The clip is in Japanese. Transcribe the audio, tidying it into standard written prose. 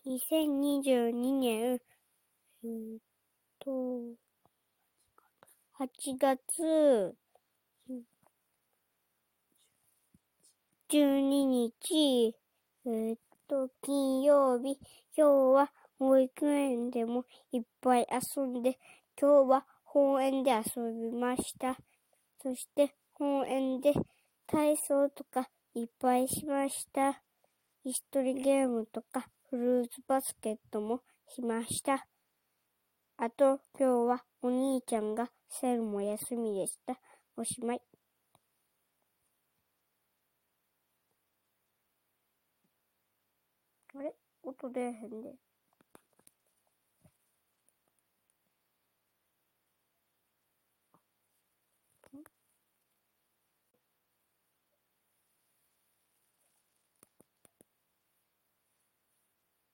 2022年、と、8月12日、金曜日、今日は保育園でもいっぱい遊んで、今日は公園で遊びました。そして公園で体操とかいっぱいしました。椅子取りゲームとかフルーツバスケットもしました。あと今日はお兄ちゃんがセルも休みでした。おしまい。あれ？音出えへんで。